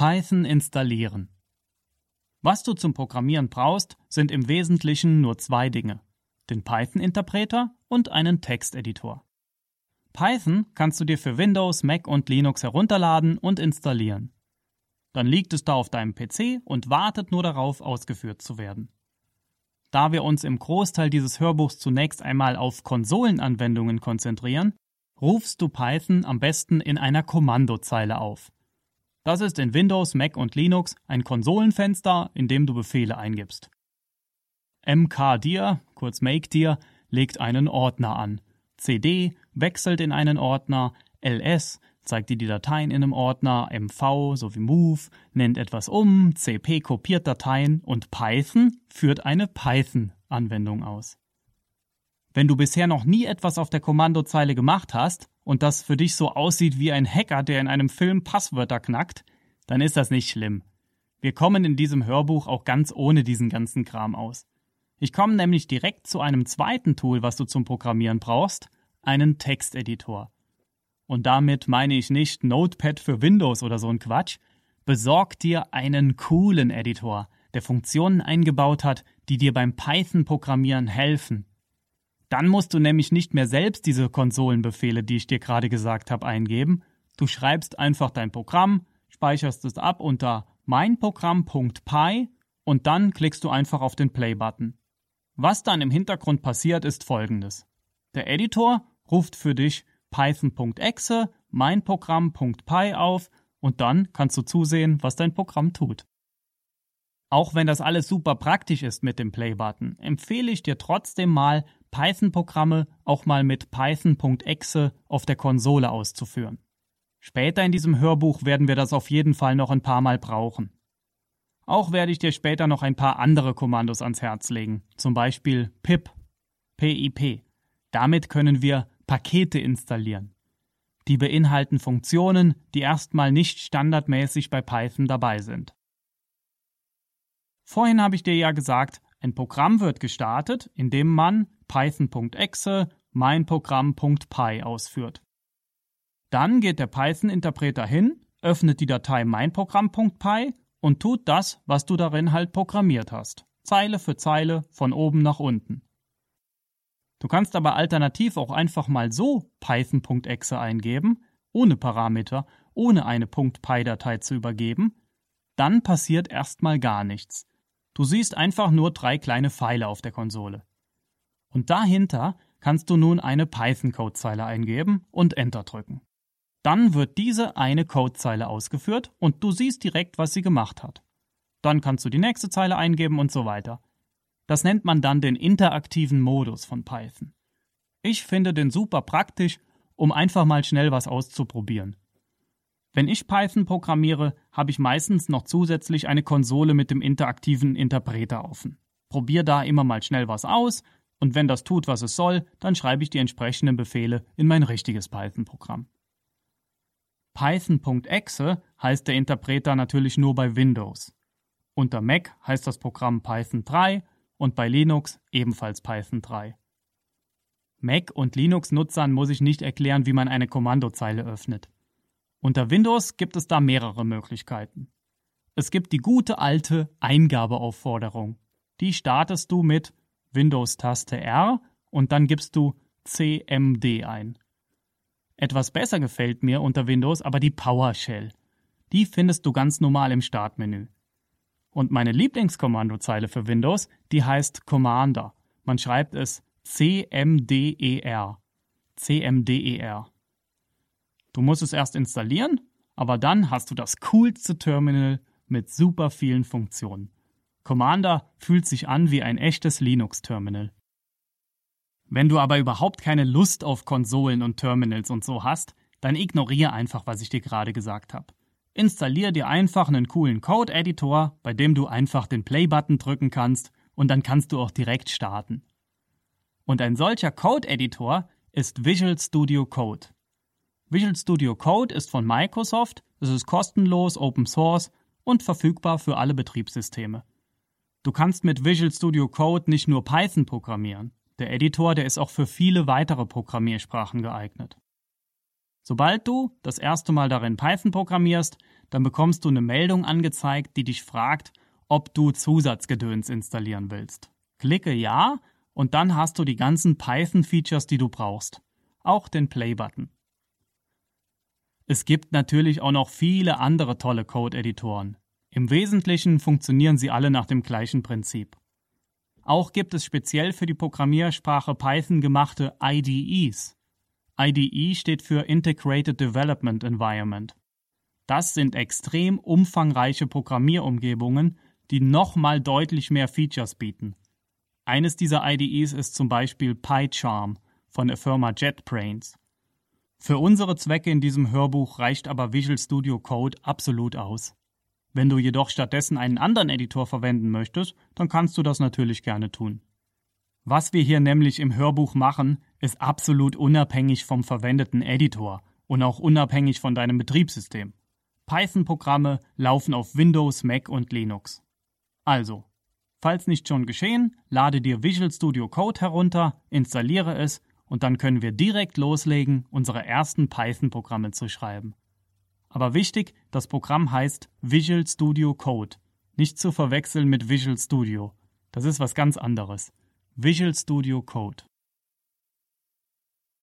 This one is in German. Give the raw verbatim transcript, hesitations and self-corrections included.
Python installieren. Was du zum Programmieren brauchst, sind im Wesentlichen nur zwei Dinge: den Python-Interpreter und einen Texteditor. Python kannst du dir für Windows, Mac und Linux herunterladen und installieren. Dann liegt es da auf deinem P C und wartet nur darauf, ausgeführt zu werden. Da wir uns im Großteil dieses Hörbuchs zunächst einmal auf Konsolenanwendungen konzentrieren, rufst du Python am besten in einer Kommandozeile auf. Das ist in Windows, Mac und Linux ein Konsolenfenster, in dem du Befehle eingibst. mkdir, kurz makedir, legt einen Ordner an. cd wechselt in einen Ordner, ls zeigt dir die Dateien in einem Ordner, mv sowie move nennt etwas um, cp kopiert Dateien und Python führt eine Python-Anwendung aus. Wenn du bisher noch nie etwas auf der Kommandozeile gemacht hast und das für dich so aussieht wie ein Hacker, der in einem Film Passwörter knackt, dann ist das nicht schlimm. Wir kommen in diesem Hörbuch auch ganz ohne diesen ganzen Kram aus. Ich komme nämlich direkt zu einem zweiten Tool, was du zum Programmieren brauchst, einen Texteditor. Und damit meine ich nicht Notepad für Windows oder so ein Quatsch. Besorg dir einen coolen Editor, der Funktionen eingebaut hat, die dir beim Python-Programmieren helfen. Dann musst du nämlich nicht mehr selbst diese Konsolenbefehle, die ich dir gerade gesagt habe, eingeben. Du schreibst einfach dein Programm, speicherst es ab unter meinprogramm.py und dann klickst du einfach auf den Play-Button. Was dann im Hintergrund passiert, ist folgendes: Der Editor ruft für dich python.exe, meinprogramm.py auf und dann kannst du zusehen, was dein Programm tut. Auch wenn das alles super praktisch ist mit dem Play-Button, empfehle ich dir trotzdem mal, Python-Programme auch mal mit python.exe auf der Konsole auszuführen. Später in diesem Hörbuch werden wir das auf jeden Fall noch ein paar Mal brauchen. Auch werde ich dir später noch ein paar andere Kommandos ans Herz legen, zum Beispiel pip, pip. Damit können wir Pakete installieren. Die beinhalten Funktionen, die erstmal nicht standardmäßig bei Python dabei sind. Vorhin habe ich dir ja gesagt, ein Programm wird gestartet, indem man python.exe meinprogramm.py ausführt. Dann geht der Python-Interpreter hin, öffnet die Datei meinprogramm.py und tut das, was du darin halt programmiert hast. Zeile für Zeile, von oben nach unten. Du kannst aber alternativ auch einfach mal so python.exe eingeben, ohne Parameter, ohne eine .py-Datei zu übergeben. Dann passiert erstmal gar nichts. Du siehst einfach nur drei kleine Pfeile auf der Konsole. Und dahinter kannst du nun eine Python-Codezeile eingeben und Enter drücken. Dann wird diese eine Codezeile ausgeführt und du siehst direkt, was sie gemacht hat. Dann kannst du die nächste Zeile eingeben und so weiter. Das nennt man dann den interaktiven Modus von Python. Ich finde den super praktisch, um einfach mal schnell was auszuprobieren. Wenn ich Python programmiere, habe ich meistens noch zusätzlich eine Konsole mit dem interaktiven Interpreter offen. Probier da immer mal schnell was aus und wenn das tut, was es soll, dann schreibe ich die entsprechenden Befehle in mein richtiges Python-Programm. Python.exe heißt der Interpreter natürlich nur bei Windows. Unter Mac heißt das Programm Python drei und bei Linux ebenfalls Python drei. Mac- und Linux-Nutzern muss ich nicht erklären, wie man eine Kommandozeile öffnet. Unter Windows gibt es da mehrere Möglichkeiten. Es gibt die gute alte Eingabeaufforderung. Die startest du mit Windows-Taste R und dann gibst du cmd ein. Etwas besser gefällt mir unter Windows aber die PowerShell. Die findest du ganz normal im Startmenü. Und meine Lieblingskommandozeile für Windows, die heißt Commander. Man schreibt es cmder. cmder. Du musst es erst installieren, aber dann hast du das coolste Terminal mit super vielen Funktionen. Commander fühlt sich an wie ein echtes Linux-Terminal. Wenn du aber überhaupt keine Lust auf Konsolen und Terminals und so hast, dann ignoriere einfach, was ich dir gerade gesagt habe. Installier dir einfach einen coolen Code-Editor, bei dem du einfach den Play-Button drücken kannst und dann kannst du auch direkt starten. Und ein solcher Code-Editor ist Visual Studio Code. Visual Studio Code ist von Microsoft, es ist kostenlos, Open Source und verfügbar für alle Betriebssysteme. Du kannst mit Visual Studio Code nicht nur Python programmieren. Der Editor, der ist auch für viele weitere Programmiersprachen geeignet. Sobald du das erste Mal darin Python programmierst, dann bekommst du eine Meldung angezeigt, die dich fragt, ob du Zusatzgedöns installieren willst. Klicke Ja und dann hast du die ganzen Python-Features, die du brauchst. Auch den Play-Button. Es gibt natürlich auch noch viele andere tolle Code-Editoren. Im Wesentlichen funktionieren sie alle nach dem gleichen Prinzip. Auch gibt es speziell für die Programmiersprache Python gemachte I D Es. I D E steht für Integrated Development Environment. Das sind extrem umfangreiche Programmierumgebungen, die nochmal deutlich mehr Features bieten. Eines dieser I D Es ist zum Beispiel PyCharm von der Firma JetBrains. Für unsere Zwecke in diesem Hörbuch reicht aber Visual Studio Code absolut aus. Wenn du jedoch stattdessen einen anderen Editor verwenden möchtest, dann kannst du das natürlich gerne tun. Was wir hier nämlich im Hörbuch machen, ist absolut unabhängig vom verwendeten Editor und auch unabhängig von deinem Betriebssystem. Python-Programme laufen auf Windows, Mac und Linux. Also, falls nicht schon geschehen, lade dir Visual Studio Code herunter, installiere es und dann können wir direkt loslegen, unsere ersten Python-Programme zu schreiben. Aber wichtig, das Programm heißt Visual Studio Code, nicht zu verwechseln mit Visual Studio. Das ist was ganz anderes. Visual Studio Code.